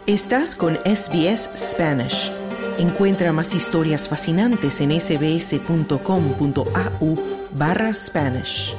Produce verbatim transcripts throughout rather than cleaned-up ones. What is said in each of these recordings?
Estás con S B S Spanish. Encuentra más historias fascinantes en sbs.com.au barra Spanish.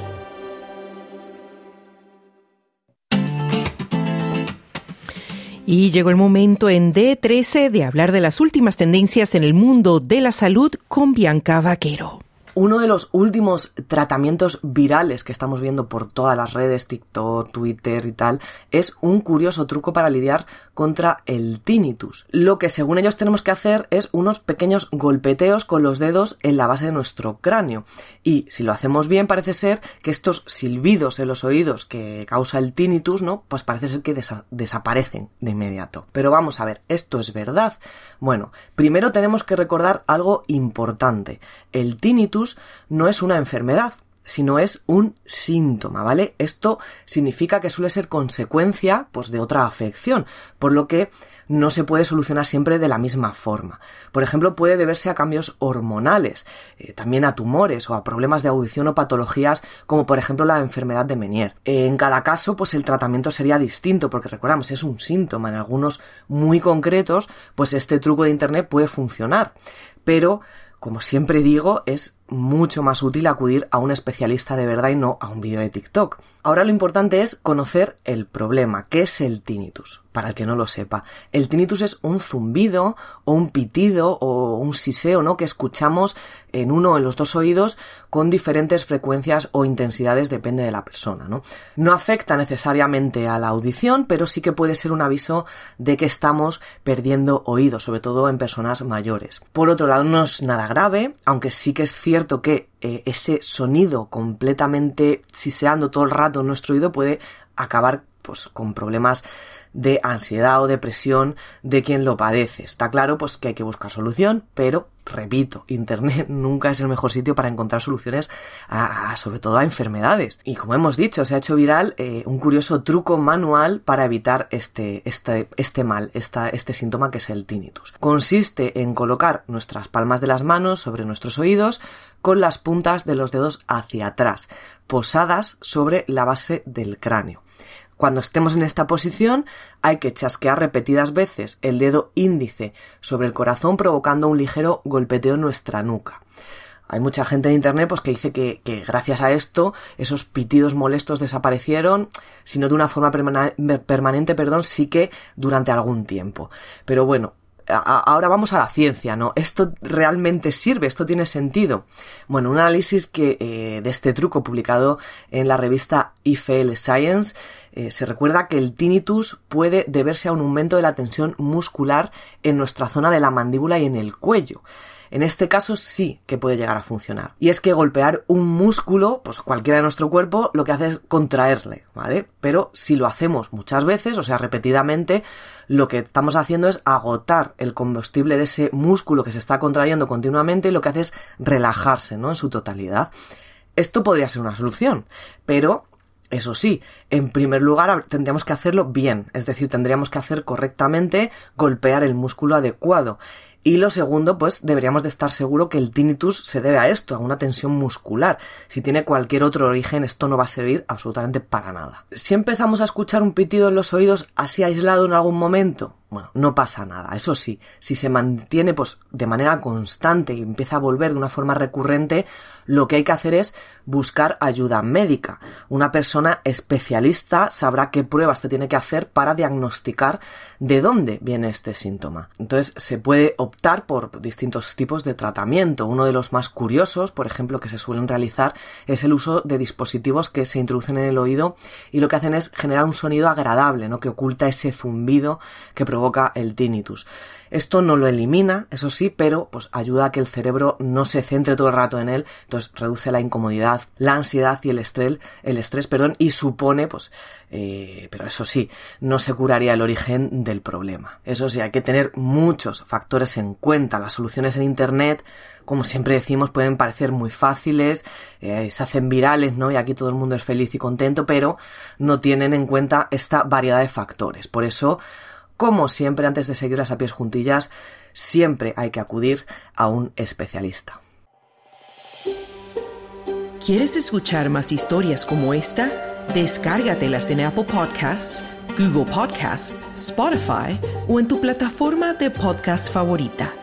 Y llegó el momento en D trece de hablar de las últimas tendencias en el mundo de la salud con Bianca Vaquero. Uno de los últimos tratamientos virales que estamos viendo por todas las redes, TikTok, Twitter y tal, es un curioso truco para lidiar contra el tinnitus. Lo que según ellos tenemos que hacer es unos pequeños golpeteos con los dedos en la base de nuestro cráneo. Y si lo hacemos bien, parece ser que estos silbidos en los oídos que causa el tinnitus, ¿no? Pues parece ser que desa- desaparecen de inmediato. Pero vamos a ver, ¿esto es verdad? Bueno, primero tenemos que recordar algo importante. El tinnitus no es una enfermedad, sino es un síntoma, ¿vale? Esto significa que suele ser consecuencia, pues, de otra afección, por lo que no se puede solucionar siempre de la misma forma. Por ejemplo, puede deberse a cambios hormonales, eh, también a tumores o a problemas de audición o patologías como por ejemplo la enfermedad de Meniere. Eh, en cada caso, pues el tratamiento sería distinto porque recordamos, es un síntoma. En algunos muy concretos, pues este truco de internet puede funcionar, pero como siempre digo, es mucho más útil acudir a un especialista de verdad y no a un vídeo de TikTok. Ahora lo importante es conocer el problema. ¿Qué es el tinnitus? Para el que no lo sepa, el tinnitus es un zumbido o un pitido o un siseo, ¿no?, que escuchamos en uno o en los dos oídos con diferentes frecuencias o intensidades, depende de la persona, ¿no? No afecta necesariamente a la audición, pero sí que puede ser un aviso de que estamos perdiendo oído, sobre todo en personas mayores. Por otro lado, no es nada grave, aunque sí que es cierto que eh, ese sonido completamente siseando todo el rato en nuestro oído puede acabar, pues, con problemas de ansiedad o depresión de quien lo padece. Está claro, pues, que hay que buscar solución, pero, repito, Internet nunca es el mejor sitio para encontrar soluciones a, a sobre todo a enfermedades. Y como hemos dicho, se ha hecho viral eh, un curioso truco manual para evitar este, este, este mal, esta, este síntoma que es el tinnitus. Consiste en colocar nuestras palmas de las manos sobre nuestros oídos con las puntas de los dedos hacia atrás, posadas sobre la base del cráneo. Cuando estemos en esta posición, hay que chasquear repetidas veces el dedo índice sobre el corazón, provocando un ligero golpeteo en nuestra nuca. Hay mucha gente en internet, pues, que dice que, que gracias a esto esos pitidos molestos desaparecieron, si no de una forma permana- permanente, perdón, sí que durante algún tiempo. Pero bueno, ahora vamos a la ciencia, ¿no? ¿Esto realmente sirve? ¿Esto tiene sentido? Bueno, un análisis que eh, de este truco publicado en la revista I F L Science eh, se recuerda que el tinnitus puede deberse a un aumento de la tensión muscular en nuestra zona de la mandíbula y en el cuello. En este caso sí que puede llegar a funcionar. Y es que golpear un músculo, pues cualquiera de nuestro cuerpo, lo que hace es contraerle, ¿vale? Pero si lo hacemos muchas veces, o sea, repetidamente, lo que estamos haciendo es agotar el combustible de ese músculo que se está contrayendo continuamente y lo que hace es relajarse, ¿no?, en su totalidad. Esto podría ser una solución, pero eso sí, en primer lugar tendríamos que hacerlo bien, es decir, tendríamos que hacer correctamente, golpear el músculo adecuado. Y lo segundo, pues deberíamos de estar seguro que el tinnitus se debe a esto, a una tensión muscular. Si tiene cualquier otro origen, esto no va a servir absolutamente para nada. Si empezamos a escuchar un pitido en los oídos así aislado en algún momento, bueno, no pasa nada. Eso sí, si se mantiene, pues, de manera constante y empieza a volver de una forma recurrente, lo que hay que hacer es buscar ayuda médica. Una persona especialista sabrá qué pruebas te tiene que hacer para diagnosticar de dónde viene este síntoma. Entonces, se puede optar por distintos tipos de tratamiento. Uno de los más curiosos, por ejemplo, que se suelen realizar, es el uso de dispositivos que se introducen en el oído y lo que hacen es generar un sonido agradable, ¿no?, que oculta ese zumbido que provoca el tinnitus. Esto no lo elimina, eso sí, pero pues ayuda a que el cerebro no se centre todo el rato en él, entonces reduce la incomodidad, la ansiedad y el estrés, el estrés, perdón, y supone, pues, eh, pero eso sí, no se curaría el origen del problema. Eso sí, hay que tener muchos factores en cuenta. Las soluciones en internet, como siempre decimos, pueden parecer muy fáciles, eh, se hacen virales, ¿no?, y aquí todo el mundo es feliz y contento, pero no tienen en cuenta esta variedad de factores. Por eso, como siempre, antes de seguirlas a pies juntillas, siempre hay que acudir a un especialista. ¿Quieres escuchar más historias como esta? Descárgatelas en Apple Podcasts, Google Podcasts, Spotify o en tu plataforma de podcast favorita.